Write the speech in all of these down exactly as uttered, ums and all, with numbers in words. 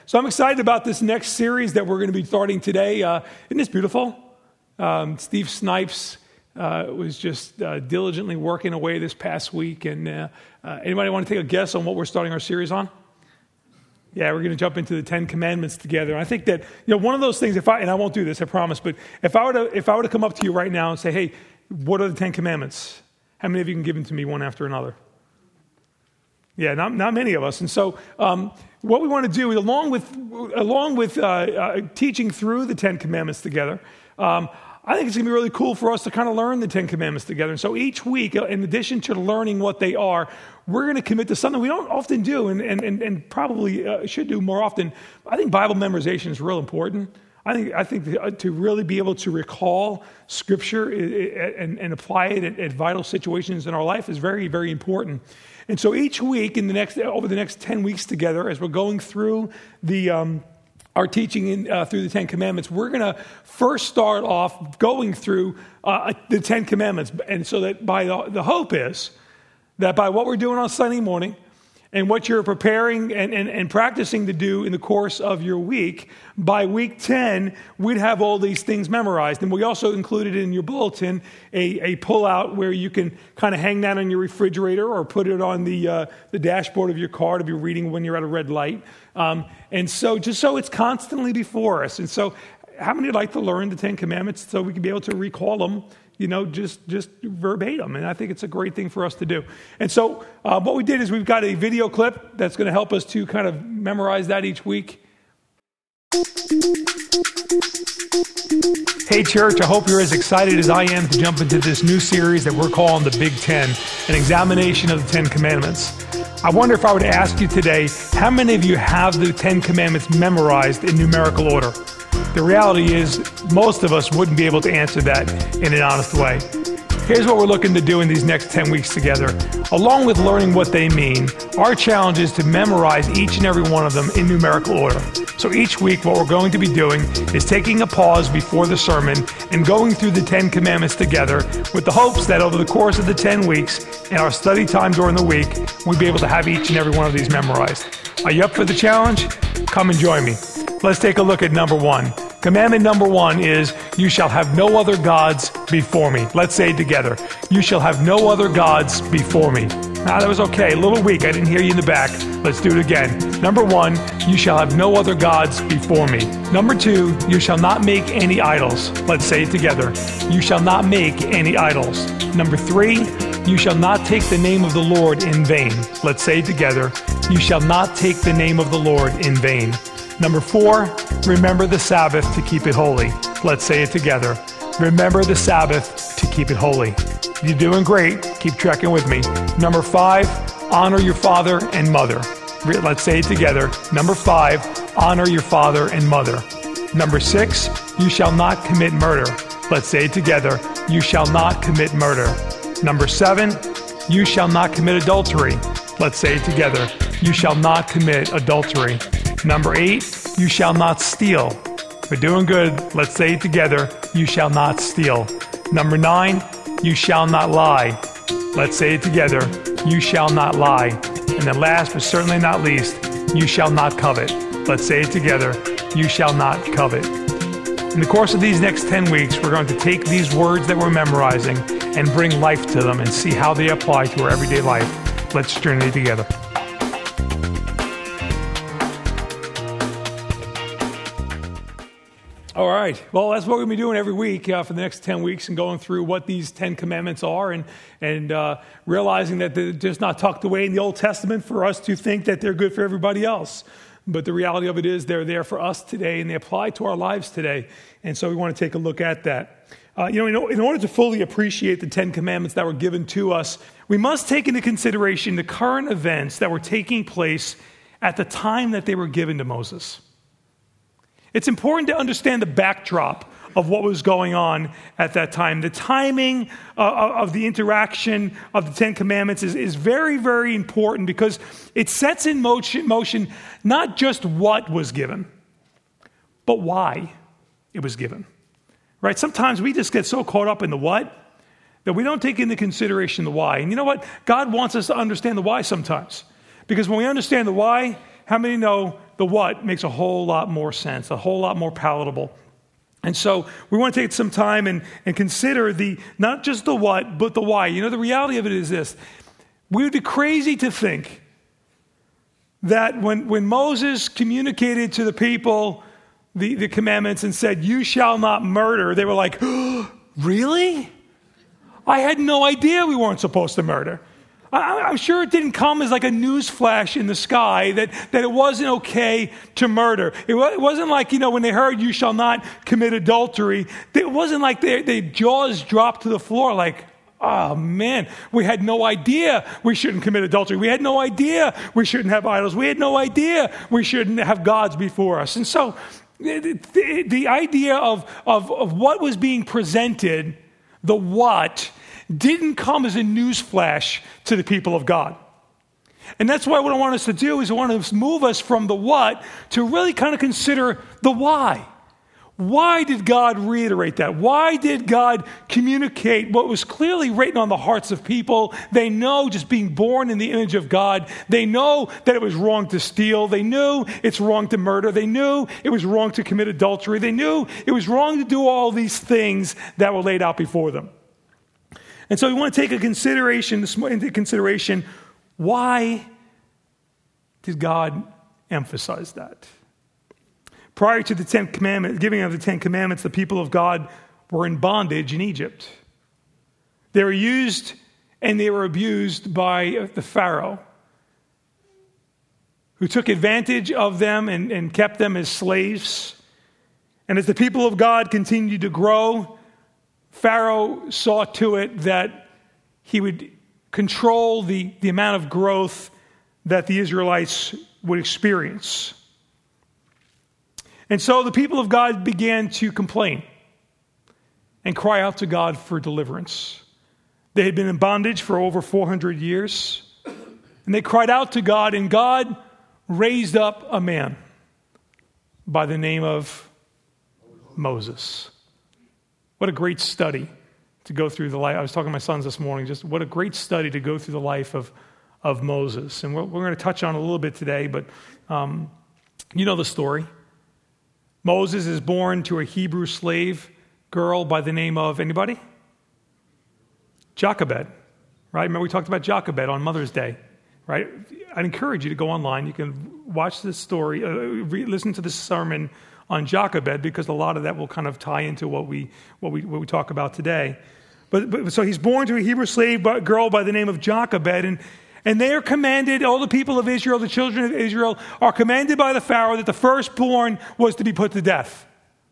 So I'm excited about this next series that we're going to be starting today. Uh, isn't this beautiful? Um, Steve Snipes uh, was just uh, diligently working away this past week. And uh, uh, anybody want to take a guess on what we're starting our series on? Yeah, we're going to jump into the Ten Commandments together. And I think that, you know, one of those things, if I, and I won't do this, I promise, but if I were to, if I were to come up to you right now and say, hey, what are the Ten Commandments? How many of you can give them to me one after another? Yeah, not, not many of us. And so um, what we want to do, along with, along with uh, uh, teaching through the Ten Commandments together, um, I think it's going to be really cool for us to kind of learn the Ten Commandments together. And so each week, in addition to learning what they are, we're going to commit to something we don't often do and, and, and, and probably uh, should do more often. I think Bible memorization is real important. I think I think to, to really be able to recall Scripture and, and apply it at, at vital situations in our life is very, very important. And so each week, in the next over the next ten weeks together, as we're going through the um, our teaching in, uh, through the Ten Commandments, we're going to first start off going through uh, the Ten Commandments, and so that by the, the hope is that by what we're doing on Sunday morning and what you're preparing and, and, and practicing to do in the course of your week, by week ten, we'd have all these things memorized. And we also included in your bulletin a, a pull-out where you can kind of hang that on your refrigerator or put it on the uh, the dashboard of your car to be reading when you're at a red light. Um, and so just so it's constantly before us. And so how many would like to learn the Ten Commandments so we can be able to recall them, you know, just, just verbatim. And I think it's a great thing for us to do. And so uh, what we did is we've got a video clip that's going to help us to kind of memorize that each week. Hey, church, I hope you're as excited as I am to jump into this new series that we're calling the Big Ten, an examination of the Ten Commandments. I wonder if I were to ask you today, how many of you have the Ten Commandments memorized in numerical order? The reality is, most of us wouldn't be able to answer that in an honest way. Here's what we're looking to do in these next ten weeks together. Along with learning what they mean, our challenge is to memorize each and every one of them in numerical order. So each week, what we're going to be doing is taking a pause before the sermon and going through the Ten Commandments together with the hopes that over the course of the ten weeks and our study time during the week, we'll be able to have each and every one of these memorized. Are you up for the challenge? Come and join me. Let's take a look at number one. Commandment number one is, you shall have no other gods before me. Let's say it together. You shall have no other gods before me. Now, that was okay. A little weak. I didn't hear you in the back. Let's do it again. Number one, you shall have no other gods before me. Number two, you shall not make any idols. Let's say it together. You shall not make any idols. Number three, you shall not take the name of the Lord in vain. Let's say it together. You shall not take the name of the Lord in vain. Number four, remember the Sabbath to keep it holy. Let's say it together. Remember the Sabbath to keep it holy. You're doing great. Keep trekking with me. Number five, honor your father and mother. Let's say it together. Number five, honor your father and mother. Number six, you shall not commit murder. Let's say it together. You shall not commit murder. Number seven, you shall not commit adultery. Let's say it together. You shall not commit adultery. Number eight, you shall not steal. We're doing good. Let's say it together. You shall not steal. Number nine, you shall not lie. Let's say it together. You shall not lie. And then last but certainly not least, you shall not covet. Let's say it together. You shall not covet. In the course of these next ten weeks, we're going to take these words that we're memorizing and bring life to them and see how they apply to our everyday life. Let's journey together. All right. Well, that's what we're going to be doing every week uh, for the next ten weeks and going through what these Ten Commandments are and and uh, realizing that they're just not tucked away in the Old Testament for us to think that they're good for everybody else. But the reality of it is they're there for us today and they apply to our lives today. And so we want to take a look at that. Uh, you know, in, in order to fully appreciate the Ten Commandments that were given to us, we must take into consideration the current events that were taking place at the time that they were given to Moses. It's important to understand the backdrop of what was going on at that time. The timing uh, of the interaction of the Ten Commandments is, is very, very important because it sets in motion, motion not just what was given, but why it was given. Right? Sometimes we just get so caught up in the what that we don't take into consideration the why. And you know what? God wants us to understand the why sometimes. Because when we understand the why, how many know the what makes a whole lot more sense, a whole lot more palatable. And so we want to take some time and, and consider the not just the what, but the why. You know, the reality of it is this. We would be crazy to think that when, when Moses communicated to the people the, the commandments and said, you shall not murder, they were like, oh, really? I had no idea we weren't supposed to murder. I, I'm sure it didn't come as like a news flash in the sky that, that it wasn't okay to murder. It, wa- it wasn't like, you know, when they heard you shall not commit adultery, it wasn't like their, their jaws dropped to the floor like, oh man, we had no idea we shouldn't commit adultery. We had no idea we shouldn't have idols. We had no idea we shouldn't have gods before us. And so the, the, the idea of, of, of what was being presented, the what, didn't come as a news flash to the people of God. And that's why what I want us to do is I want to move us from the what to really kind of consider the why. Why did God reiterate that? Why did God communicate what was clearly written on the hearts of people? They know, just being born in the image of God, they know that it was wrong to steal. They knew it's wrong to murder. They knew it was wrong to commit adultery. They knew it was wrong to do all these things that were laid out before them. And so we want to take a consideration, into consideration, why did God emphasize that? Prior to the Ten Commandments, giving of the Ten Commandments, the people of God were in bondage in Egypt. They were used and they were abused by the Pharaoh, who took advantage of them and, and kept them as slaves. And as the people of God continued to grow, Pharaoh saw to it that he would control the, the amount of growth that the Israelites would experience. And so the people of God began to complain and cry out to God for deliverance. They had been in bondage for over four hundred years, and they cried out to God, and God raised up a man by the name of Moses. What a great study to go through the life. I was talking to my sons this morning, just what a great study to go through the life of, of Moses. And we're, we're going to touch on it a little bit today, but um, you know the story. Moses is born to a Hebrew slave girl by the name of, anybody? Jochebed, right? Remember we talked about Jochebed on Mother's Day, right? I'd encourage you to go online. You can watch this story, uh, re- listen to this sermon on Jochebed, because a lot of that will kind of tie into what we what we what we talk about today. But, but so he's born to a Hebrew slave girl by the name of Jochebed, and and they are commanded, all the people of Israel, the children of Israel, are commanded by the Pharaoh that the firstborn was to be put to death.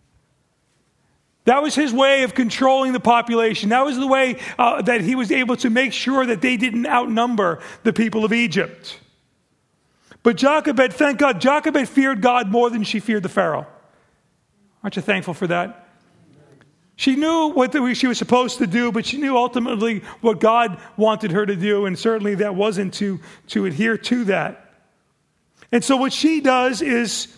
That was his way of controlling the population. That was the way uh, that he was able to make sure that they didn't outnumber the people of Egypt. But Jochebed, thank God, Jochebed feared God more than she feared the Pharaoh. Aren't you thankful for that? She knew what the, she was supposed to do, but she knew ultimately what God wanted her to do, and certainly that wasn't to, to adhere to that. And so what she does is,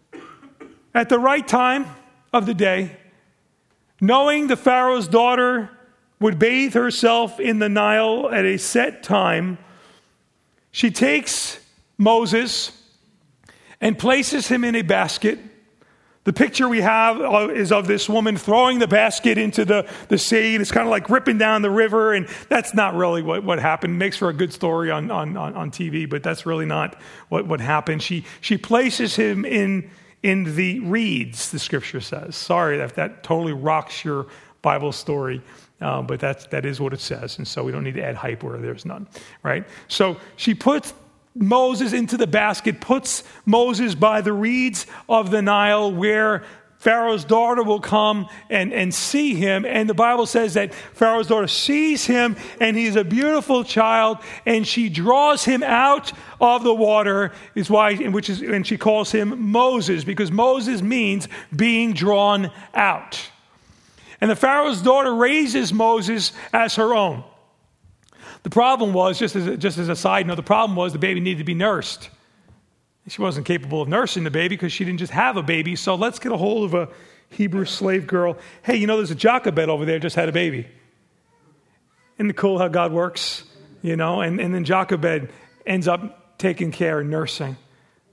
at the right time of the day, knowing the Pharaoh's daughter would bathe herself in the Nile at a set time, she takes Moses and places him in a basket. The picture we have is of this woman throwing the basket into the, the sea, and it's kind of like ripping down the river, and that's not really what, what happened. It makes for a good story on, on, on T V, but that's really not what, what happened. She she places him in, in the reeds, the scripture says. Sorry if that totally rocks your Bible story, uh, but that's, that is what it says, and so we don't need to add hype where there's none, right? So she puts Moses into the basket, puts Moses by the reeds of the Nile where Pharaoh's daughter will come and, and see him. And the Bible says that Pharaoh's daughter sees him, and he's a beautiful child, and she draws him out of the water, is why, which is, and she calls him Moses, because Moses means being drawn out. And the Pharaoh's daughter raises Moses as her own. The problem was, just as, a, just as a side note, the problem was the baby needed to be nursed. She wasn't capable of nursing the baby because she didn't just have a baby. So let's get a hold of a Hebrew slave girl. Hey, you know, there's a Jochebed over there just had a baby. Isn't it cool how God works? You know, and, and then Jochebed ends up taking care and nursing.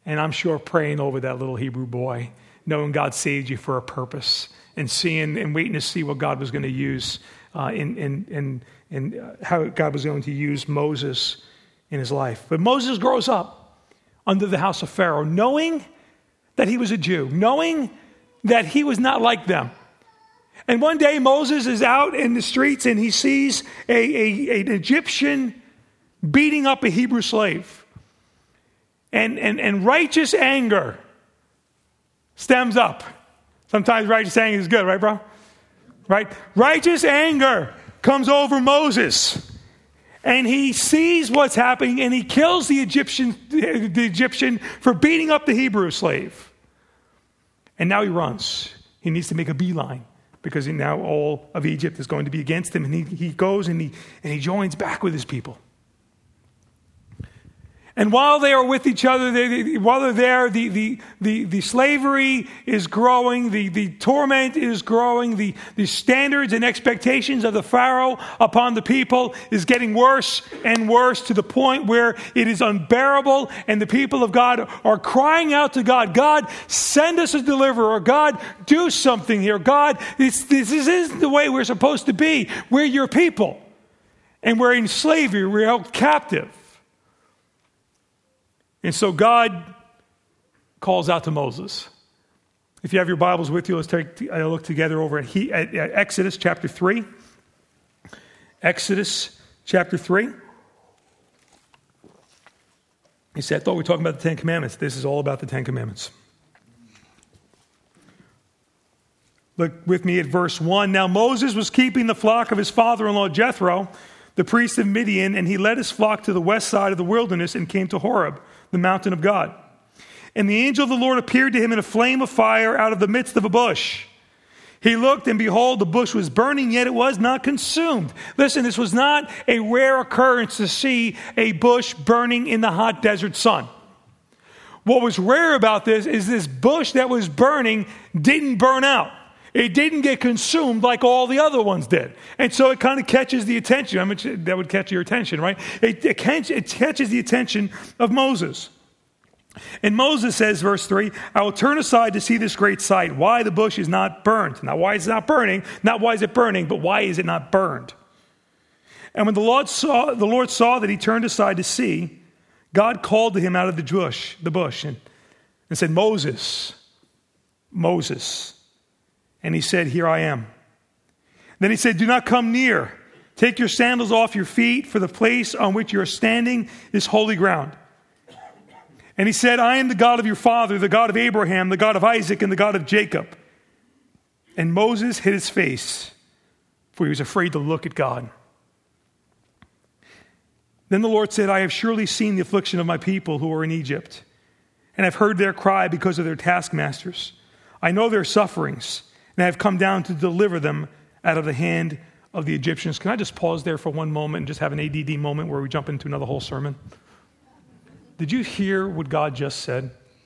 And I'm sure praying over that little Hebrew boy, knowing God saved you for a purpose, and seeing and waiting to see what God was going to use uh, in, in, in, in uh, how God was going to use Moses in his life. But Moses grows up under the house of Pharaoh, knowing that he was a Jew, knowing that he was not like them. And one day Moses is out in the streets and he sees a, a, an Egyptian beating up a Hebrew slave. And, and, and righteous anger stems up. Sometimes righteous anger is good, right, bro? Right? Righteous anger comes over Moses. And he sees what's happening and he kills the Egyptian, the Egyptian for beating up the Hebrew slave. And now he runs. He needs to make a beeline because now all of Egypt is going to be against him. And he, he goes and he, and he joins back with his people. And while they are with each other, they, they, while they're there, the, the, the, the slavery is growing, the, the torment is growing, the, the standards and expectations of the Pharaoh upon the people is getting worse and worse to the point where it is unbearable, and the people of God are crying out to God, God, send us a deliverer. God, do something here. God, this, this isn't the way we're supposed to be. We're your people, and we're in slavery. We're held captive. And so God calls out to Moses. If you have your Bibles with you, let's take a look together over at, he, at, at Exodus chapter three. Exodus chapter three. He said, I thought we were talking about the Ten Commandments. This is all about the Ten Commandments. Look with me at verse one. Now Moses was keeping the flock of his father-in-law Jethro, the priest of Midian, and he led his flock to the west side of the wilderness and came to Horeb, the mountain of God. And the angel of the Lord appeared to him in a flame of fire out of the midst of a bush. He looked, and behold, the bush was burning, yet it was not consumed. Listen, this was not a rare occurrence to see a bush burning in the hot desert sun. What was rare about this is this bush that was burning didn't burn out. It didn't get consumed like all the other ones did. And so it kind of catches the attention. I mean, that would catch your attention, right? It, it, catch, it catches the attention of Moses. And Moses says, verse three, I will turn aside to see this great sight, why the bush is not burned. Now, why is it not burning? Not why is it burning, but why is it not burned? And when the Lord saw, the Lord saw that he turned aside to see, God called to him out of the bush, the bush and, and said, Moses, Moses. And he said, here I am. Then he said, do not come near. Take your sandals off your feet, for the place on which you are standing is holy ground. And he said, I am the God of your father, the God of Abraham, the God of Isaac, and the God of Jacob. And Moses hid his face, for he was afraid to look at God. Then the Lord said, I have surely seen the affliction of my people who are in Egypt, and I've heard their cry because of their taskmasters. I know their sufferings, and I have come down to deliver them out of the hand of the Egyptians. Can I just pause there for one moment and just have an A D D moment where we jump into another whole sermon? Did you hear what God just said?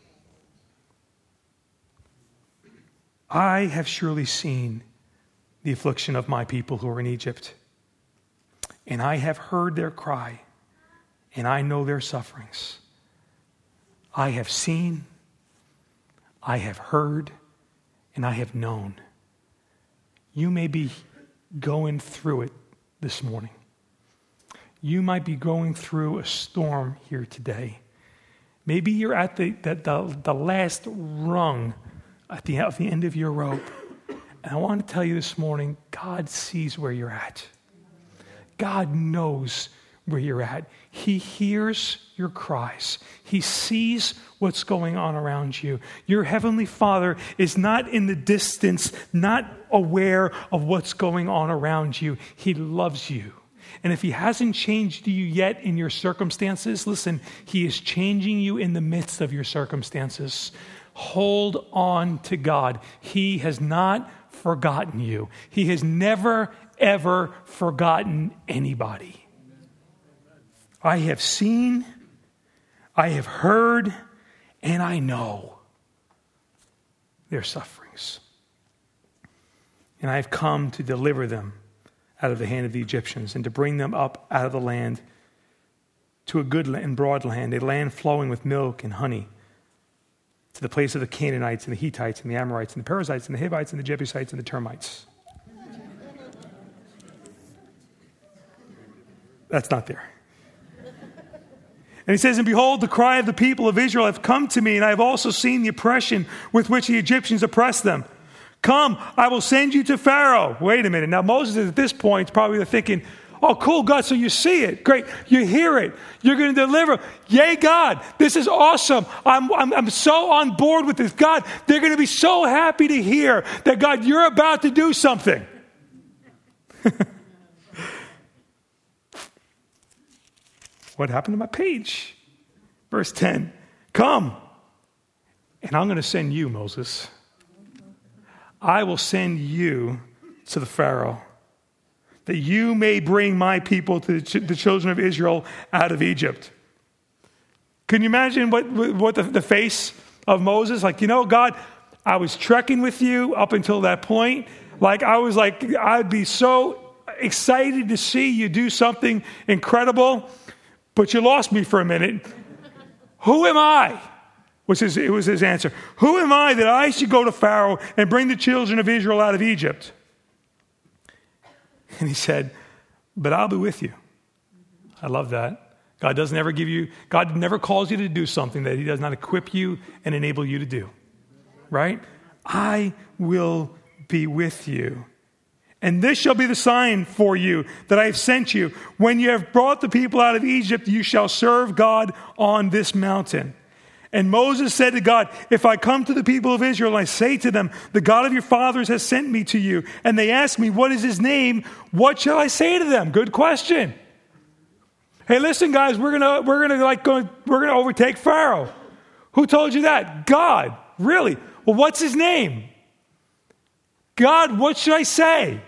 I have surely seen the affliction of my people who are in Egypt, and I have heard their cry, and I know their sufferings. I have seen, I have heard, and I have known. You may be going through it this morning. You might be going through a storm here today. Maybe you're at the, the, the, the last rung at the, at the end of your rope. And I want to tell you this morning, God sees where you're at. God knows where you're at. He hears your cries. He sees what's going on around you. Your Heavenly Father is not in the distance, not aware of what's going on around you. He loves you. And if He hasn't changed you yet in your circumstances, listen, He is changing you in the midst of your circumstances. Hold on to God. He has not forgotten you. He has never, ever forgotten anybody. I have seen, I have heard, and I know their sufferings. And I have come to deliver them out of the hand of the Egyptians and to bring them up out of the land to a good and broad land, a land flowing with milk and honey, to the place of the Canaanites and the Hittites and the Amorites and the Perizzites and the Hivites and the Jebusites and the termites. That's not there. And he says, and behold, the cry of the people of Israel have come to me, and I have also seen the oppression with which the Egyptians oppress them. Come, I will send you to Pharaoh. Wait a minute. Now Moses at this point is probably thinking, oh, cool, God, so you see it. Great. You hear it. You're going to deliver. Yay, God. This is awesome. I'm, I'm, I'm so on board with this. God, they're going to be so happy to hear that, God, you're about to do something. What happened to my page? Verse ten. Come, and I'm going to send you, Moses. I will send you to the Pharaoh, that you may bring my people, to the, ch- the children of Israel, out of Egypt. Can you imagine what, what the, the face of Moses? Like, you know, God, I was trekking with you up until that point. Like, I was like, I'd be so excited to see you do something incredible, but you lost me for a minute. Who am I? Was his, it was his answer. Who am I that I should go to Pharaoh and bring the children of Israel out of Egypt? And he said, but I'll be with you. I love that. God doesn't ever give you, God never calls you to do something that he does not equip you and enable you to do. Right? I will be with you. And this shall be the sign for you that I have sent you. When you have brought the people out of Egypt, you shall serve God on this mountain. And Moses said to God, if I come to the people of Israel and I say to them, the God of your fathers has sent me to you, and they ask me, what is his name? What shall I say to them? Good question. Hey, listen, guys, we're gonna we're gonna like go, we're gonna overtake Pharaoh. Who told you that? God. Really? Well, what's his name? God, what should I say?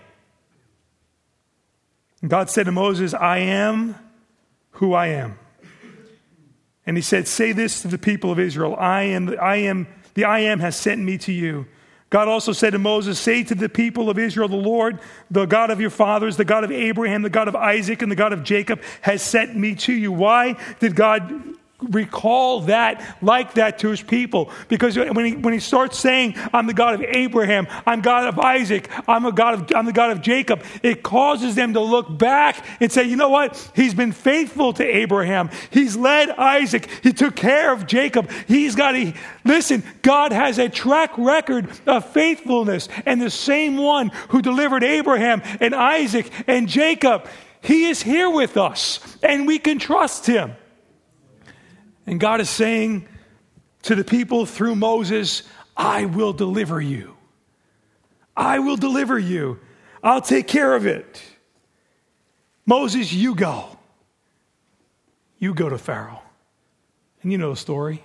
And God said to Moses, I am who I am. And he said, say this to the people of Israel, I am, the, I am, the I am has sent me to you. God also said to Moses, say to the people of Israel, the Lord, the God of your fathers, the God of Abraham, the God of Isaac, and the God of Jacob has sent me to you. Why did God recall that like that to his people? Because when he when he starts saying, I'm the God of Abraham, I'm God of Isaac, I'm a God of I'm the God of Jacob, it causes them to look back and say, you know what? He's been faithful to Abraham. He's led Isaac. He took care of Jacob. He's got a listen, God has a track record of faithfulness, and the same one who delivered Abraham and Isaac and Jacob, he is here with us, and we can trust him. And God is saying to the people through Moses, I will deliver you. I will deliver you. I'll take care of it. Moses, you go. You go to Pharaoh. And you know the story.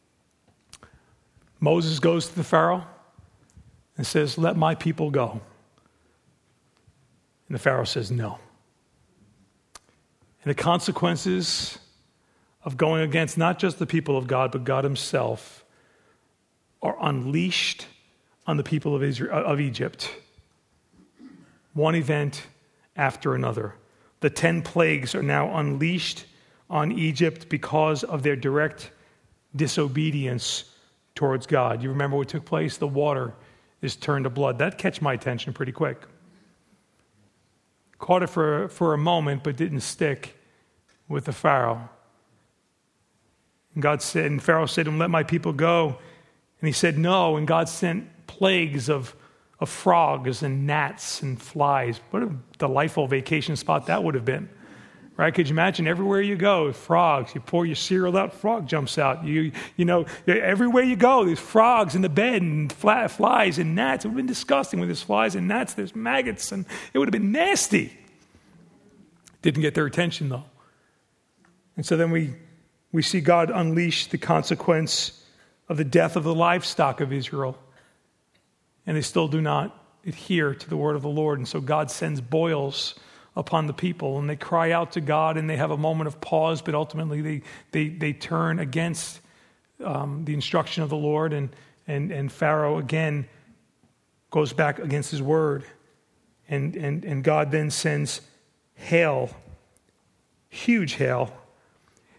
Moses goes to the Pharaoh and says, let my people go. And the Pharaoh says, no. And the consequences of going against not just the people of God, but God himself, are unleashed on the people of Israel, of Egypt. One event after another. The ten plagues are now unleashed on Egypt because of their direct disobedience towards God. You remember what took place? The water is turned to blood. That catch my attention pretty quick. Caught it for, for a moment, but didn't stick with the Pharaoh. And God said, and Pharaoh said to him, let my people go. And he said, no. And God sent plagues of, of frogs and gnats and flies. What a delightful vacation spot that would have been. Right? Could you imagine everywhere you go, frogs. You pour your cereal out, frog jumps out. You you know, everywhere you go, there's frogs in the bed and flies and gnats. It would have been disgusting when there's flies and gnats. There's maggots, and it would have been nasty. Didn't get their attention, though. And so then we We see God unleash the consequence of the death of the livestock of Israel. And they still do not adhere to the word of the Lord. And so God sends boils upon the people. And they cry out to God, and they have a moment of pause. But ultimately they they, they turn against um, the instruction of the Lord. And, and, and Pharaoh again goes back against his word. And, and, and God then sends hail, huge hail.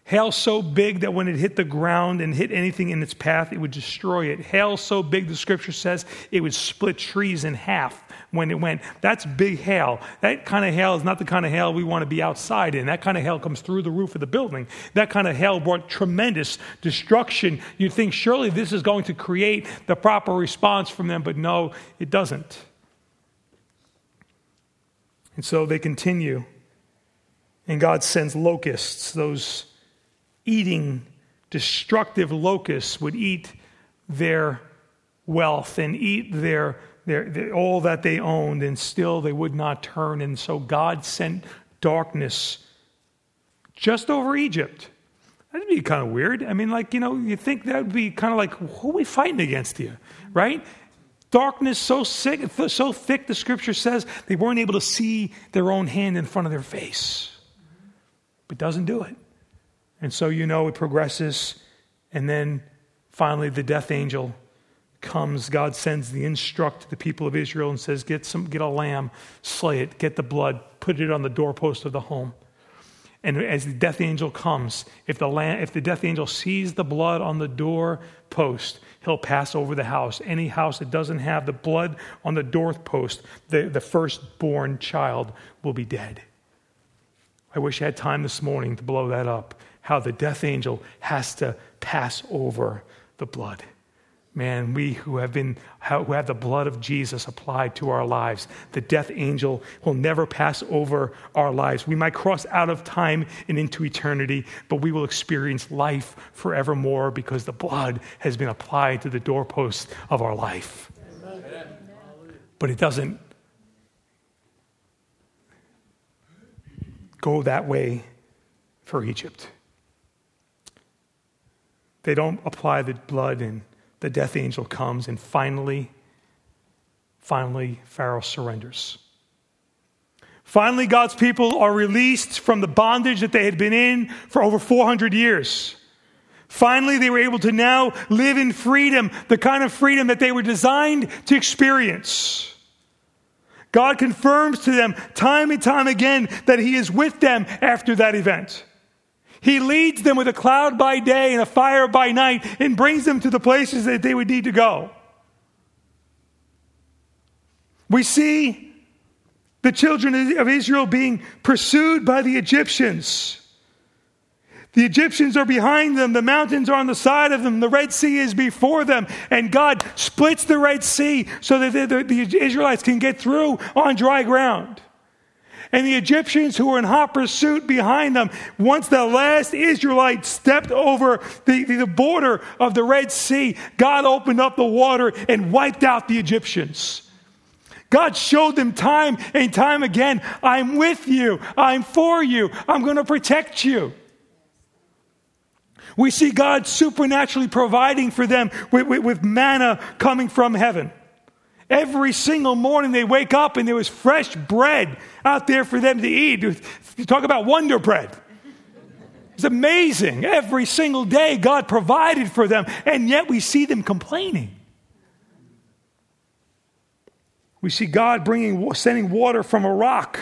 Hail so big that when it hit the ground and hit anything in its path, it would destroy it. Hail so big, the scripture says, it would split trees in half when it went. That's big hail. That kind of hail is not the kind of hail we want to be outside in. That kind of hail comes through the roof of the building. That kind of hail brought tremendous destruction. You'd think surely this is going to create the proper response from them, but no, it doesn't. And so they continue. And God sends locusts. Those eating, destructive locusts would eat their wealth and eat their, their, their all that they owned, and still they would not turn. And so God sent darkness just over Egypt. That'd be kind of weird. I mean, like, you know, you think that would be kind of like, who are we fighting against here, right? Darkness so sick, so thick, the scripture says, they weren't able to see their own hand in front of their face. But doesn't do it. And so, you know, it progresses. And then finally the death angel comes. God sends the instruct to the people of Israel and says, get some, get a lamb, slay it, get the blood, put it on the doorpost of the home. And as the death angel comes, if the lamb, if the death angel sees the blood on the doorpost, he'll pass over the house. Any house that doesn't have the blood on the doorpost, the, the firstborn child will be dead. I wish I had time this morning to blow that up, how the death angel has to pass over the blood. Man, we who have been, who have the blood of Jesus applied to our lives, the death angel will never pass over our lives. We might cross out of time and into eternity, but we will experience life forevermore because the blood has been applied to the doorposts of our life. Amen. But it doesn't go that way for Egypt. They don't apply the blood, and the death angel comes, and finally, finally, Pharaoh surrenders. Finally, God's people are released from the bondage that they had been in for over four hundred years. Finally, they were able to now live in freedom, the kind of freedom that they were designed to experience. God confirms to them time and time again that he is with them after that event. He leads them with a cloud by day and a fire by night and brings them to the places that they would need to go. We see the children of Israel being pursued by the Egyptians. The Egyptians are behind them. The mountains are on the side of them. The Red Sea is before them. And God splits the Red Sea so that the, the, the Israelites can get through on dry ground. And the Egyptians who were in hot pursuit behind them, once the last Israelite stepped over the, the, the border of the Red Sea, God opened up the water and wiped out the Egyptians. God showed them time and time again, I'm with you, I'm for you, I'm going to protect you. We see God supernaturally providing for them with, with, with manna coming from heaven. Every single morning they wake up and there was fresh bread out there for them to eat. You talk about wonder bread. It's amazing. Every single day God provided for them, and yet we see them complaining. We see God bringing, sending water from a rock.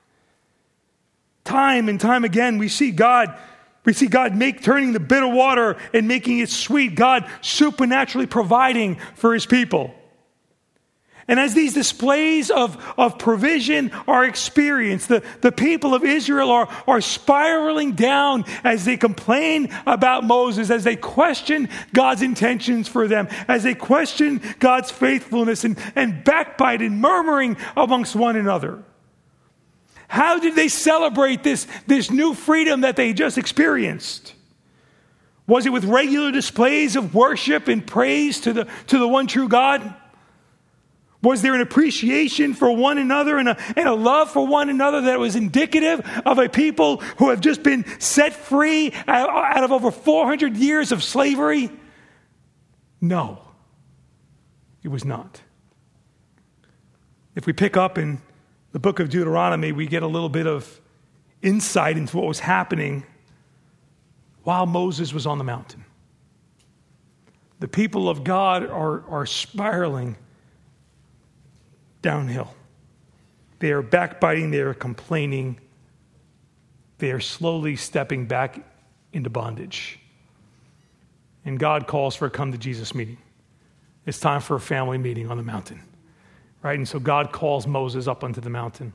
Time and time again we see God We see God make turning the bitter water and making it sweet. God supernaturally providing for his people. And as these displays of, of provision are experienced, the, the people of Israel are, are spiraling down as they complain about Moses, as they question God's intentions for them, as they question God's faithfulness and, and backbite and murmuring amongst one another. How did they celebrate this, this new freedom that they just experienced? Was it with regular displays of worship and praise to the, to the one true God? Was there an appreciation for one another and a, and a love for one another that was indicative of a people who have just been set free out, out of over four hundred years of slavery? No, it was not. If we pick up in the book of Deuteronomy, we get a little bit of insight into what was happening while Moses was on the mountain. The people of God are, are spiraling downhill. They are backbiting, they are complaining, they are slowly stepping back into bondage. And God calls for a come to Jesus meeting. It's time for a family meeting on the mountain, right? And so God calls Moses up onto the mountain.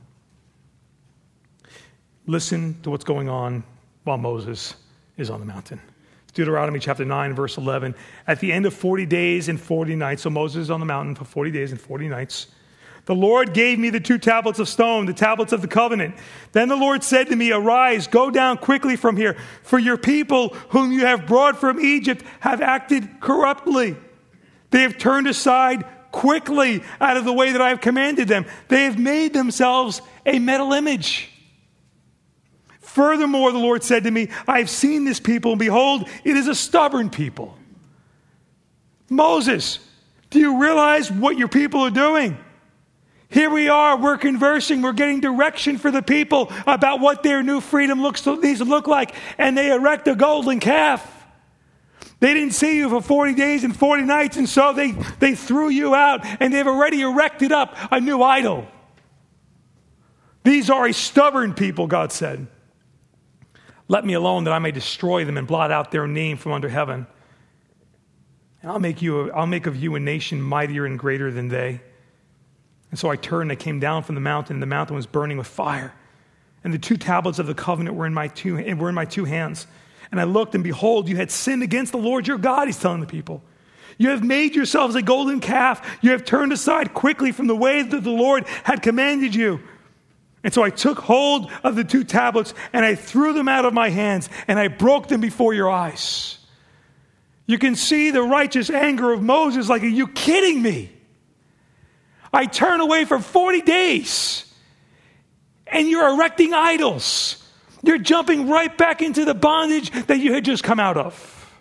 Listen to what's going on while Moses is on the mountain. Deuteronomy chapter nine, verse eleven. At the end of forty days and forty nights, so Moses is on the mountain for forty days and forty nights, the Lord gave me the two tablets of stone, the tablets of the covenant. Then the Lord said to me, arise, go down quickly from here, for your people whom you have brought from Egypt have acted corruptly. They have turned aside quickly out of the way that I have commanded them. They have made themselves a metal image. Furthermore, the Lord said to me, I have seen this people, and behold, it is a stubborn people. Moses, do you realize what your people are doing? Here we are, we're conversing, we're getting direction for the people about what their new freedom looks needs to look like, and they erect a golden calf. They didn't see you for forty days and forty nights, and so they, they threw you out, and they've already erected up a new idol. These are a stubborn people, God said. Let me alone that I may destroy them and blot out their name from under heaven. And I'll make you, I'll make of you a nation mightier and greater than they. And so I turned and I came down from the mountain, and the mountain was burning with fire. And the two tablets of the covenant were in my two, were in my two hands. And I looked, and behold, you had sinned against the Lord your God, he's telling the people. You have made yourselves a golden calf. You have turned aside quickly from the way that the Lord had commanded you. And so I took hold of the two tablets, and I threw them out of my hands, and I broke them before your eyes. You can see the righteous anger of Moses, like, are you kidding me? I turn away for forty days, and you're erecting idols. You're jumping right back into the bondage that you had just come out of.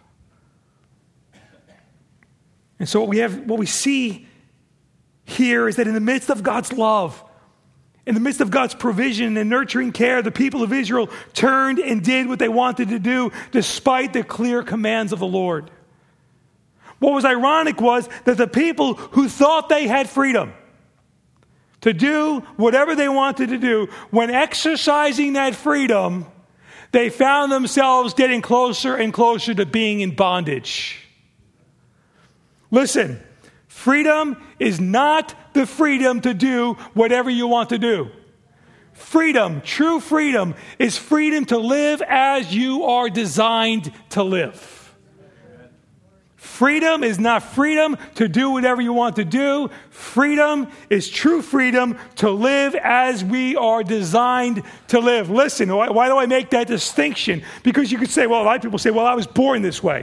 And so what we have, what we see here is that in the midst of God's love, in the midst of God's provision and nurturing care, the people of Israel turned and did what they wanted to do despite the clear commands of the Lord. What was ironic was that the people who thought they had freedom to do whatever they wanted to do, when exercising that freedom, they found themselves getting closer and closer to being in bondage. Listen, freedom is not the freedom to do whatever you want to do. Freedom, true freedom, is freedom to live as you are designed to live. Freedom is not freedom to do whatever you want to do. Freedom is true freedom to live as we are designed to live. Listen, why, why do I make that distinction? Because you could say, well, a lot of people say, well, I was born this way.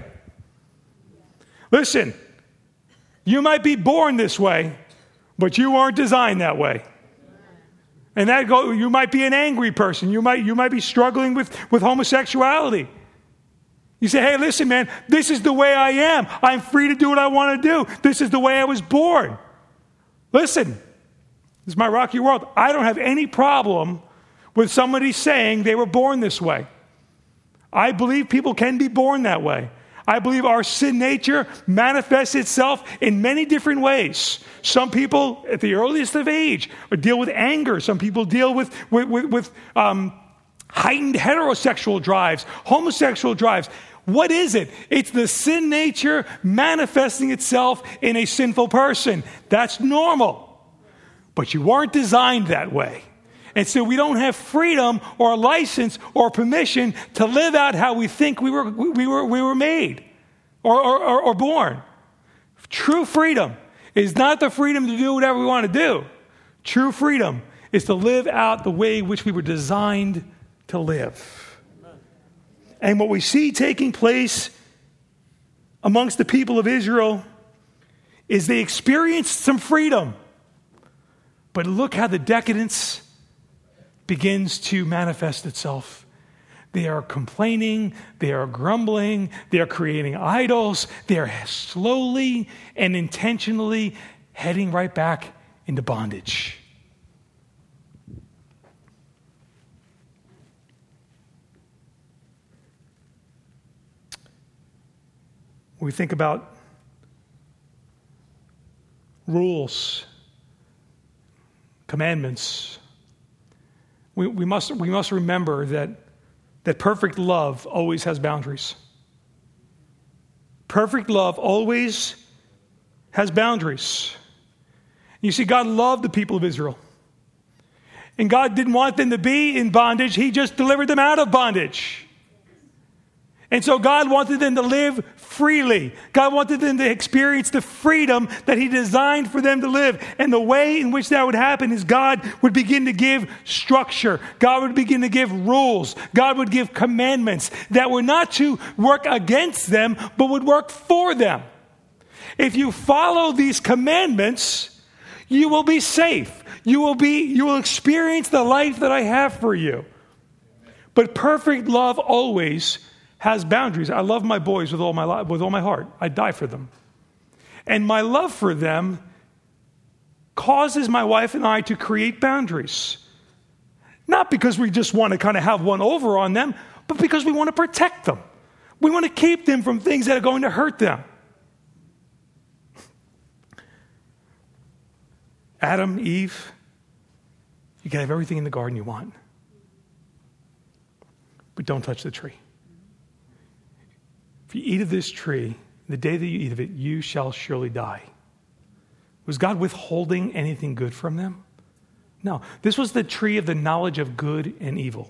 Listen, you might be born this way, but you weren't designed that way. And that go, you might be an angry person. You might, you might be struggling with, with homosexuality. You say, hey, listen, man, this is the way I am. I'm free to do what I want to do. This is the way I was born. Listen, this is my rocky world. I don't have any problem with somebody saying they were born this way. I believe people can be born that way. I believe our sin nature manifests itself in many different ways. Some people, at the earliest of age, deal with anger. Some people deal with, with, with, with um, heightened heterosexual drives, homosexual drives. What is it? It's the sin nature manifesting itself in a sinful person. That's normal. But you weren't designed that way. And so we don't have freedom or license or permission to live out how we think we were we were we were made or, or, or born. True freedom is not the freedom to do whatever we want to do. True freedom is to live out the way in which we were designed to live. And what we see taking place amongst the people of Israel is they experienced some freedom. But look how the decadence begins to manifest itself. They are complaining, they are grumbling, they are creating idols, they are slowly and intentionally heading right back into bondage. When we think about rules, commandments, we, we must we must remember that that perfect love always has boundaries. Perfect love always has boundaries. You see, God loved the people of Israel. And God didn't want them to be in bondage. He just delivered them out of bondage. And so God wanted them to live freely. God wanted them to experience the freedom that he designed for them to live. And the way in which that would happen is God would begin to give structure. God would begin to give rules. God would give commandments that were not to work against them, but would work for them. If you follow these commandments, you will be safe. You will be, you will experience the life that I have for you. But perfect love always has boundaries. I love my boys with all my life, with all my heart. I die for them. And my love for them causes my wife and I to create boundaries. Not because we just want to kind of have one over on them, but because we want to protect them. We want to keep them from things that are going to hurt them. Adam, Eve, you can have everything in the garden you want. But don't touch the tree. If you eat of this tree, the day that you eat of it, you shall surely die. Was God withholding anything good from them? No. This was the tree of the knowledge of good and evil.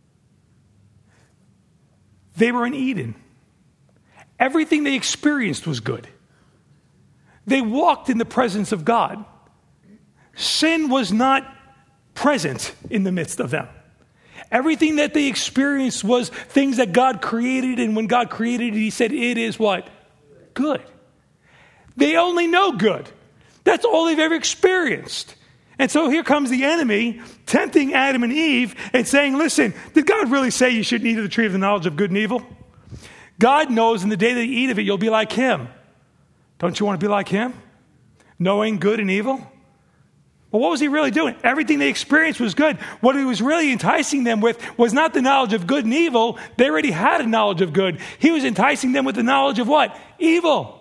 They were in Eden. Everything they experienced was good. They walked in the presence of God. Sin was not present in the midst of them. Everything that they experienced was things that God created, and when God created it, he said, it is what? Good. They only know good. That's all they've ever experienced. And so here comes the enemy tempting Adam and Eve and saying, listen, did God really say you shouldn't eat of the tree of the knowledge of good and evil? God knows in the day that you eat of it, you'll be like him. Don't you want to be like him? Knowing good and evil? Well, what was he really doing? Everything they experienced was good. What he was really enticing them with was not the knowledge of good and evil. They already had a knowledge of good. He was enticing them with the knowledge of what? Evil.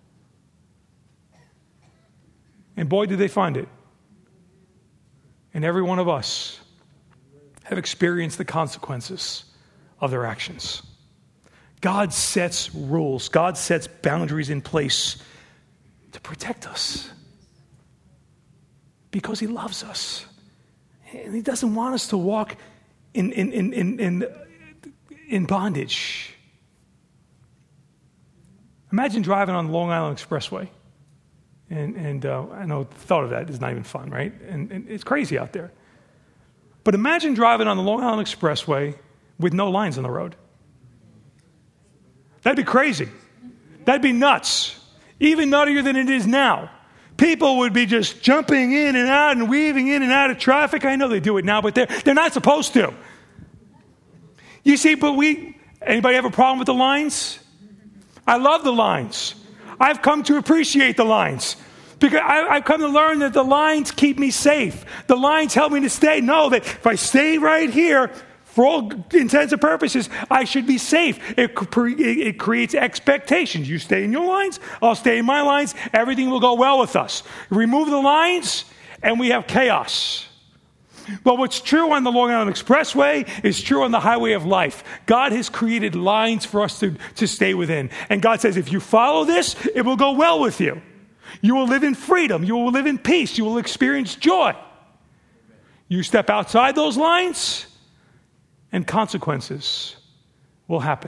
And boy, did they find it. And every one of us have experienced the consequences of their actions. God sets rules. God sets boundaries in place to protect us. Because he loves us. And he doesn't want us to walk in, in, in, in, in, in bondage. Imagine driving on the Long Island Expressway. And, and uh, I know the thought of that is not even fun, right? And, and it's crazy out there. But imagine driving on the Long Island Expressway with no lines on the road. That'd be crazy. That'd be nuts. Even nuttier than it is now. People would be just jumping in and out and weaving in and out of traffic. I know they do it now, but they're, they're not supposed to. You see, but we, anybody have a problem with the lines? I love the lines. I've come to appreciate the lines. Because I, I've come to learn that the lines keep me safe. The lines help me to stay. Know that if I stay right here, for all intents and purposes, I should be safe. It, it creates expectations. You stay in your lines, I'll stay in my lines. Everything will go well with us. Remove the lines, and we have chaos. But what's true on the Long Island Expressway is true on the highway of life. God has created lines for us to, to stay within. And God says, if you follow this, it will go well with you. You will live in freedom. You will live in peace. You will experience joy. You step outside those lines, and consequences will happen.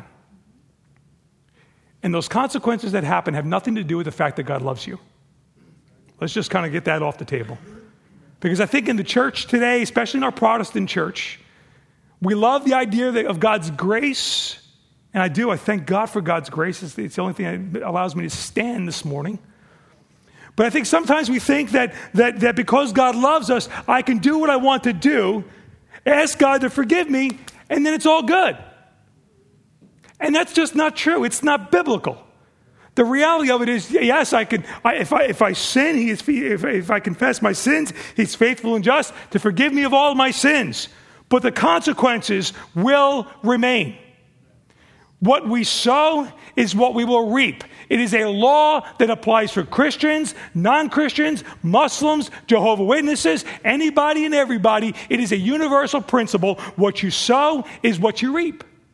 And those consequences that happen have nothing to do with the fact that God loves you. Let's just kind of get that off the table. Because I think in the church today, especially in our Protestant church, we love the idea of God's grace. And I do. I thank God for God's grace. It's the only thing that allows me to stand this morning. But I think sometimes we think that, that, that because God loves us, I can do what I want to do, ask God to forgive me, and then it's all good. And that's just not true. It's not biblical. The reality of it is, yes, I can. I, if I if I sin, he is. If, if I confess my sins, he's faithful and just to forgive me of all my sins. But the consequences will remain. What we sow is what we will reap. It is a law that applies for Christians, non-Christians, Muslims, Jehovah's Witnesses, anybody and everybody. It is a universal principle. What you sow is what you reap.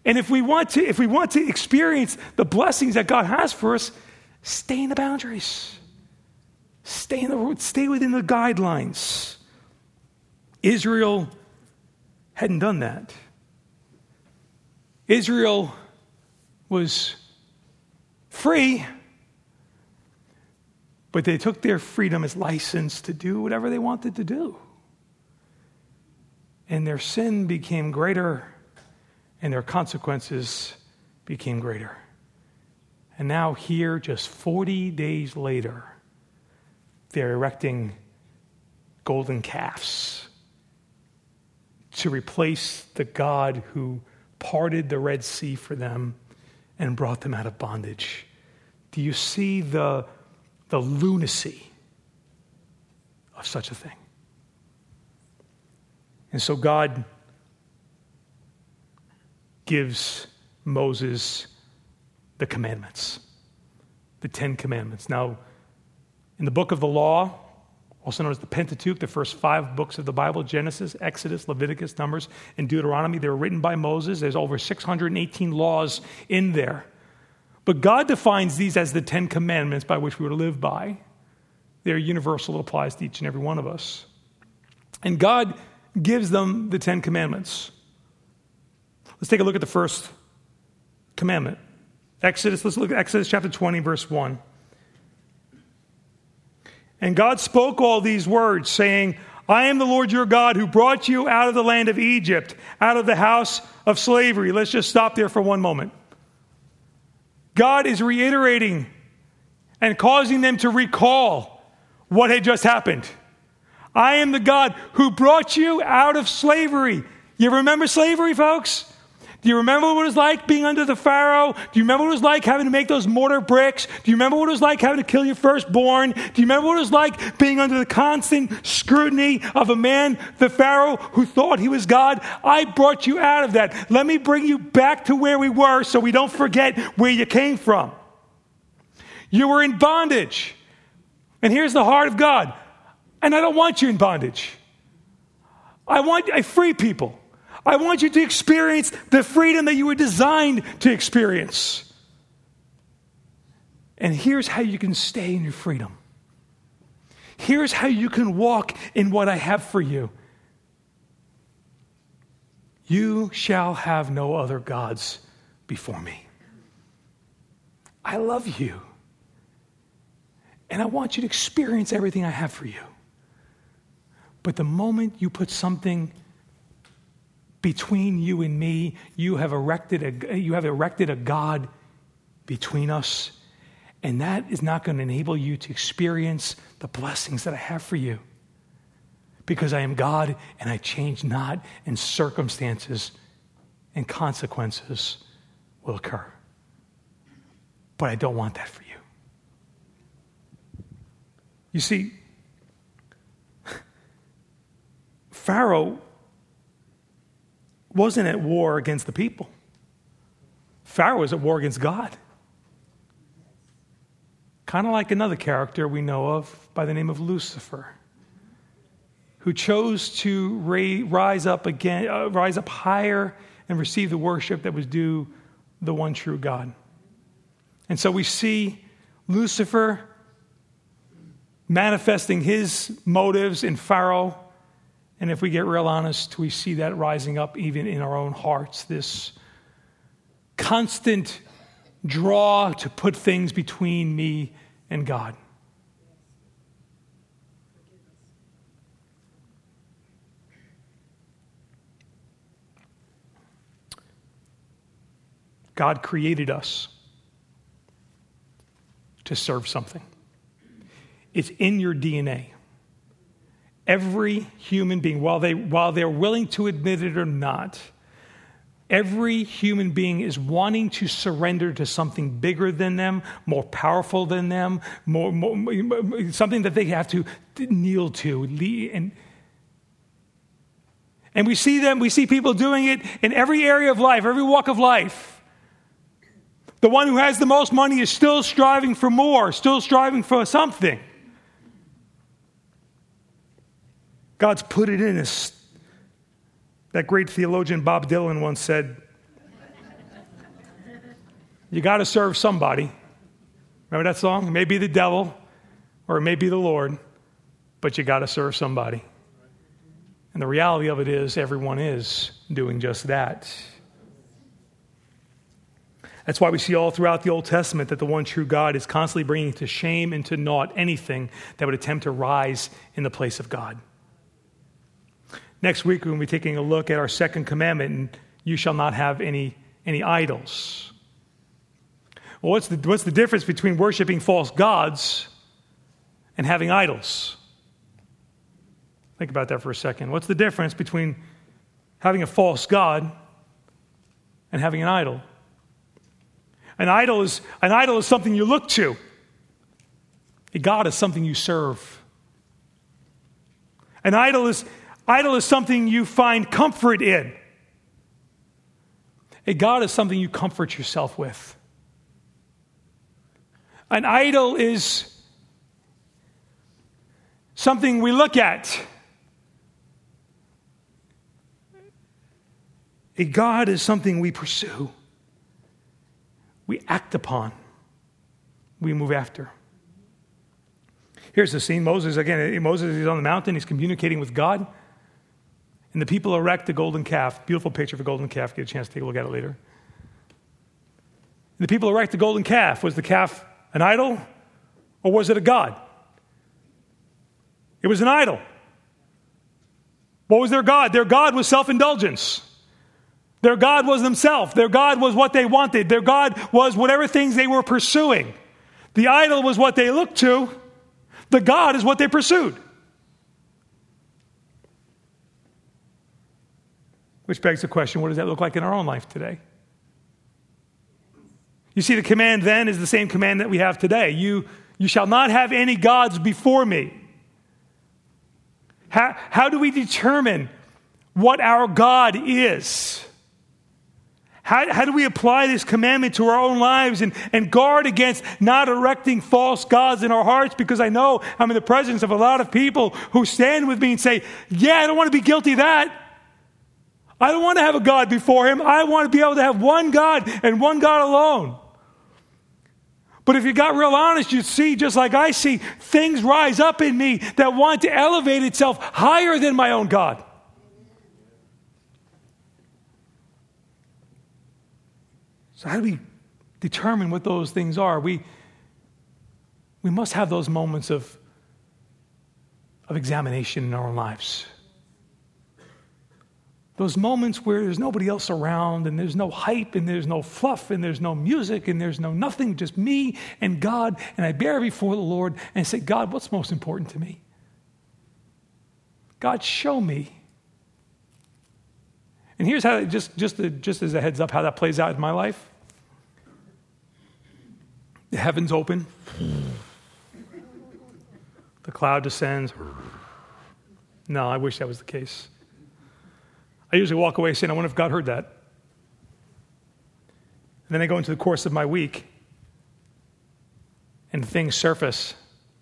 And if we want to, if we want to experience the blessings that God has for us, stay in the boundaries. Stay in the stay within the guidelines. Israel hadn't done that. Israel was free, but they took their freedom as license to do whatever they wanted to do. And their sin became greater, and their consequences became greater. And now here, just forty days later, they're erecting golden calves to replace the God who parted the Red Sea for them and brought them out of bondage. Do you see the, the lunacy of such a thing? And so God gives Moses the commandments, the Ten Commandments. Now, in the book of the law, also known as the Pentateuch, the first five books of the Bible, Genesis, Exodus, Leviticus, Numbers, and Deuteronomy, they were written by Moses. There's over six hundred eighteen laws in there. But God defines these as the Ten Commandments by which we were to live by. They're universal. It applies to each and every one of us. And God gives them the Ten Commandments. Let's take a look at the first commandment. Exodus, let's look at Exodus chapter twenty, verse one. And God spoke all these words, saying, I am the Lord your God who brought you out of the land of Egypt, out of the house of slavery. Let's just stop there for one moment. God is reiterating and causing them to recall what had just happened. I am the God who brought you out of slavery. You remember slavery, folks? Do you remember what it was like being under the Pharaoh? Do you remember what it was like having to make those mortar bricks? Do you remember what it was like having to kill your firstborn? Do you remember what it was like being under the constant scrutiny of a man, the Pharaoh, who thought he was God? I brought you out of that. Let me bring you back to where we were so we don't forget where you came from. You were in bondage. And here's the heart of God. And I don't want you in bondage. I want I free people. I want you to experience the freedom that you were designed to experience. And here's how you can stay in your freedom. Here's how you can walk in what I have for you. You shall have no other gods before me. I love you. And I want you to experience everything I have for you. But the moment you put something between you and me, you have erected a, you have erected a God between us, and that is not going to enable you to experience the blessings that I have for you. Because I am God, and I change not, and circumstances and consequences will occur. But I don't want that for you. You see, Pharaoh wasn't at war against the people. Pharaoh was at war against God. Kind of like another character we know of by the name of Lucifer, who chose to ra- rise up again, uh, rise up higher and receive the worship that was due the one true God. And so we see Lucifer manifesting his motives in Pharaoh. And if we get real honest, we see that rising up even in our own hearts, this constant draw to put things between me and God. God created us to serve something. It's in your D N A. Every human being, while they while they're willing to admit it or not, every human being is wanting to surrender to something bigger than them, more powerful than them, more, more something that they have to kneel to. And, and we see them, we see people doing it in every area of life, every walk of life. The one who has the most money is still striving for more, still striving for something. God's put it in us. That great theologian Bob Dylan once said, You got to serve somebody. Remember that song? It may be the devil or it may be the Lord, but you got to serve somebody. And the reality of it is everyone is doing just that. That's why we see all throughout the Old Testament that the one true God is constantly bringing to shame and to naught anything that would attempt to rise in the place of God. Next week, we're going to be taking a look at our second commandment, and you shall not have any, any idols. Well, what's the, what's the difference between worshiping false gods and having idols? Think about that for a second. What's the difference between having a false god and having an idol? An idol is, an idol is something you look to. A god is something you serve. An idol is, idol is something you find comfort in. A god is something you comfort yourself with. An idol is something we look at. A god is something we pursue. We act upon. We move after. Here's the scene. Moses, again, Moses is on the mountain. He's communicating with God. And the people erect the golden calf. Beautiful picture of a golden calf. Get a chance to take a look at it later. And the people erect the golden calf. Was the calf an idol or was it a god? It was an idol. What was their god? Their god was self-indulgence. Their God was themselves. Their God was what they wanted. Their God was whatever things they were pursuing. The idol was what they looked to. The God is what they pursued. Which begs the question, what does that look like in our own life today? You see, the command then is the same command that we have today. You, you shall not have any gods before me. How, how do we determine what our God is? How, how do we apply this commandment to our own lives and, and guard against not erecting false gods in our hearts? Because I know I'm in the presence of a lot of people who stand with me and say, yeah, I don't want to be guilty of that. I don't want to have a God before him. I want to be able to have one God and one God alone. But if you got real honest, you'd see, just like I see, things rise up in me that want to elevate itself higher than my own God. So how do we determine what those things are? We, we must have those moments of, of examination in our own lives. Those moments where there's nobody else around and there's no hype and there's no fluff and there's no music and there's no nothing, just me and God, and I bear before the Lord and say, God, what's most important to me? God, show me. And here's how, just, just, to, just as a heads up, how that plays out in my life. The heavens open. The cloud descends. No, I wish that was the case. I usually walk away saying, I wonder if God heard that. And then I go into the course of my week, and things surface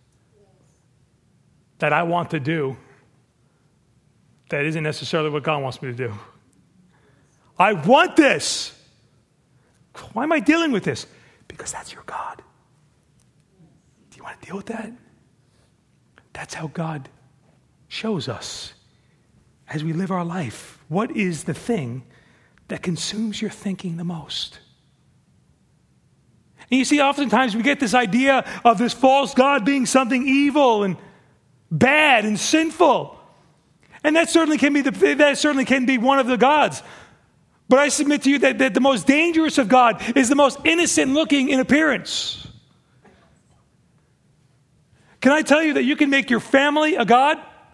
that I want to do that isn't necessarily what God wants me to do. I want this. Why am I dealing with this? Because that's your God. Do you want to deal with that? That's how God shows us as we live our life. What is the thing that consumes your thinking the most? And you see, oftentimes we get this idea of this false God being something evil and bad and sinful. And that certainly can be the, that certainly can be one of the gods. But I submit to you that, that the most dangerous of God is the most innocent looking in appearance. Can I tell you that you can make your family a god?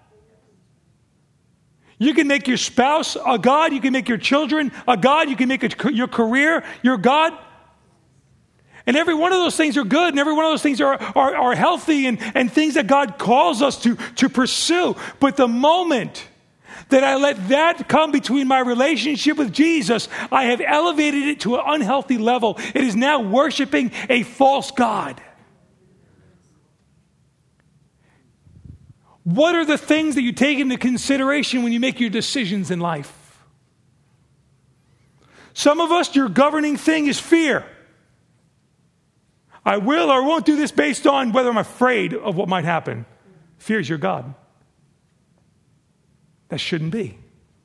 You can make your spouse a god. You can make your children a god. You can make a, your career your god. And every one of those things are good, and every one of those things are, are, are healthy and, and things that God calls us to, to pursue. But the moment that I let that come between my relationship with Jesus, I have elevated it to an unhealthy level. It is now worshiping a false god. What are the things that you take into consideration when you make your decisions in life? Some of us, your governing thing is fear. I will or won't do this based on whether I'm afraid of what might happen. Fear is your God. That shouldn't be.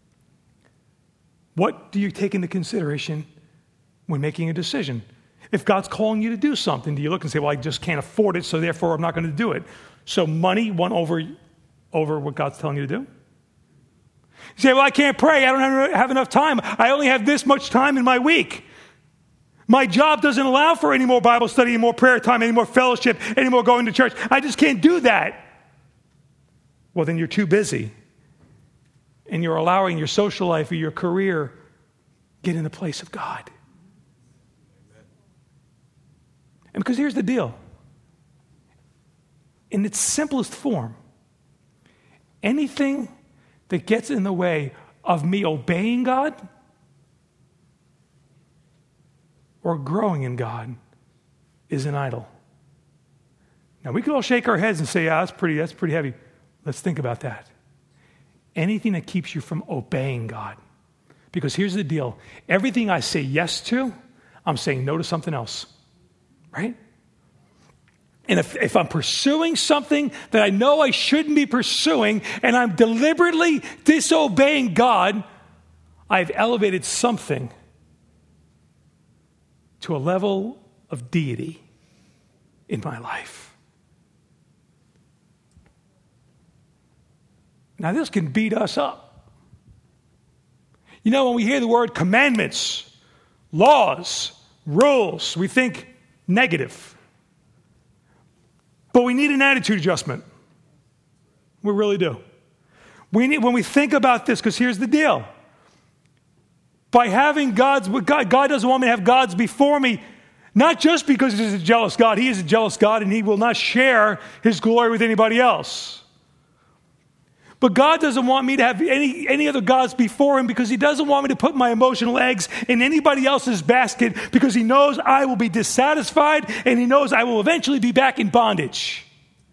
What do you take into consideration when making a decision? If God's calling you to do something, do you look and say, well, I just can't afford it, so therefore I'm not going to do it? So money won over, over what God's telling you to do? You say, well, I can't pray. I don't have, have enough time. I only have this much time in my week. My job doesn't allow for any more Bible study, any more prayer time, any more fellowship, any more going to church. I just can't do that. Well, then you're too busy. And you're allowing your social life or your career get in the place of God. And because here's the deal. In its simplest form, anything that gets in the way of me obeying God or growing in God is an idol. Now, we could all shake our heads and say, yeah, that's pretty, that's pretty heavy. Let's think about that. Anything that keeps you from obeying God. Because here's the deal. Everything I say yes to, I'm saying no to something else. Right? And if, if I'm pursuing something that I know I shouldn't be pursuing, and I'm deliberately disobeying God, I've elevated something to a level of deity in my life. Now, this can beat us up. You know, when we hear the word commandments, laws, rules, we think negative. But we need an attitude adjustment. We really do. We need, when we think about this, because here's the deal. By having God's, God, God doesn't want me to have gods before me, not just because He's a jealous God. He is a jealous God, and He will not share His glory with anybody else. But God doesn't want me to have any, any other gods before Him because He doesn't want me to put my emotional eggs in anybody else's basket because He knows I will be dissatisfied and He knows I will eventually be back in bondage.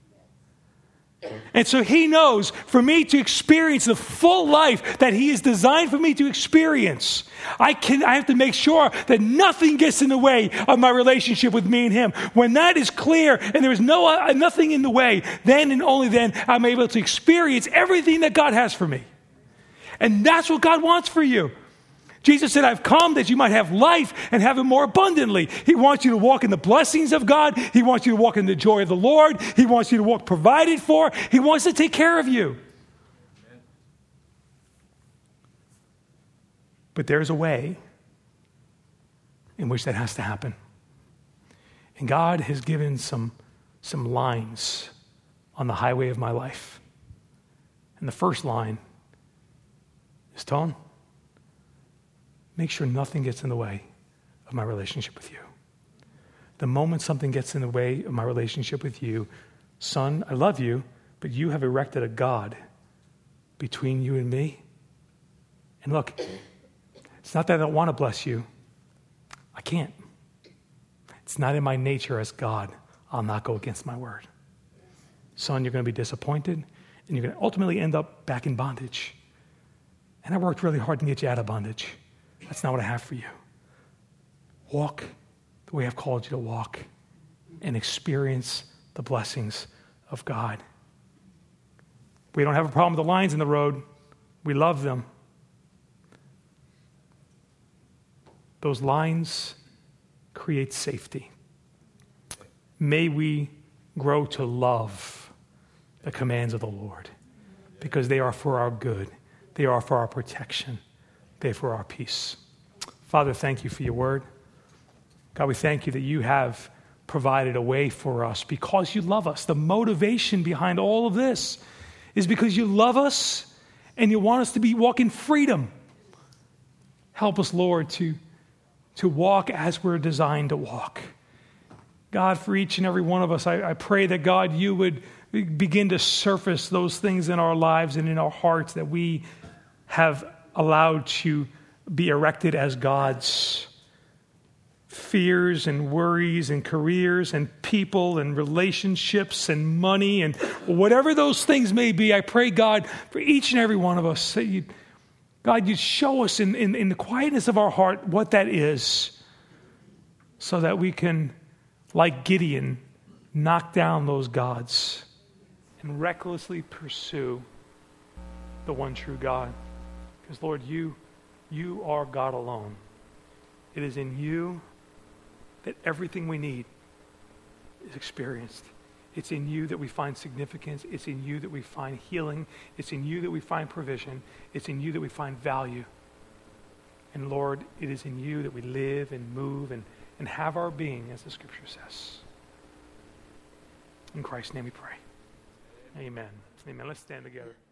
And so He knows for me to experience the full life that He has designed for me to experience, I can I have to make sure that nothing gets in the way of my relationship with me and Him. When that is clear and there is no uh, nothing in the way, then and only then I'm able to experience everything that God has for me. And that's what God wants for you. Jesus said, I've come that you might have life and have it more abundantly. He wants you to walk in the blessings of God. He wants you to walk in the joy of the Lord. He wants you to walk provided for. He wants to take care of you. Amen. But there's a way in which that has to happen. And God has given some, some lines on the highway of my life. And the first line is, Tone, make sure nothing gets in the way of my relationship with you. The moment something gets in the way of my relationship with you, son, I love you, but you have erected a God between you and me. And look, it's not that I don't want to bless you. I can't. It's not in my nature as God. I'll not go against my word. Son, you're going to be disappointed, and you're going to ultimately end up back in bondage. And I worked really hard to get you out of bondage. That's not what I have for you. Walk the way I've called you to walk and experience the blessings of God. We don't have a problem with the lines in the road. We love them. Those lines create safety. May we grow to love the commands of the Lord because they are for our good. They are for our protection. They're for our peace. Father, thank you for your word. God, we thank you that you have provided a way for us because you love us. The motivation behind all of this is because you love us and you want us to be walk in freedom. Help us, Lord, to, to walk as we're designed to walk. God, for each and every one of us, I, I pray that, God, you would begin to surface those things in our lives and in our hearts that we have allowed to be erected as gods. Fears and worries and careers and people and relationships and money and whatever those things may be, I pray, God, for each and every one of us, that you, God, you'd show us in, in, in the quietness of our heart what that is so that we can like Gideon, knock down those gods and recklessly pursue the one true God. Because Lord, you, you are God alone. It is in you that everything we need is experienced. It's in you that we find significance. It's in you that we find healing. It's in you that we find provision. It's in you that we find value. And Lord, it is in you that we live and move and, and have our being, as the scripture says. In Christ's name we pray. Amen. Amen. Let's stand together.